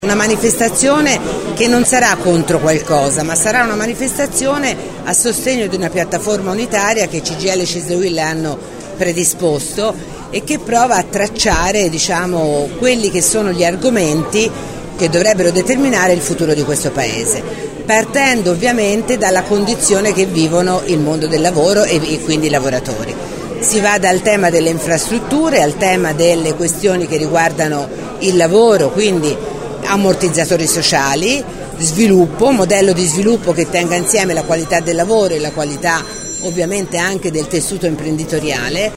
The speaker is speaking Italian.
Una manifestazione che non sarà contro qualcosa, ma sarà una manifestazione a sostegno di una piattaforma unitaria che CGIL e CISL hanno predisposto e che prova a tracciare, quelli che sono gli argomenti che dovrebbero determinare il futuro di questo Paese, partendo ovviamente dalla condizione che vivono il mondo del lavoro e quindi i lavoratori. Si va dal tema delle infrastrutture al tema delle questioni che riguardano il lavoro, quindi ammortizzatori sociali, sviluppo, modello di sviluppo che tenga insieme la qualità del lavoro e la qualità ovviamente anche del tessuto imprenditoriale.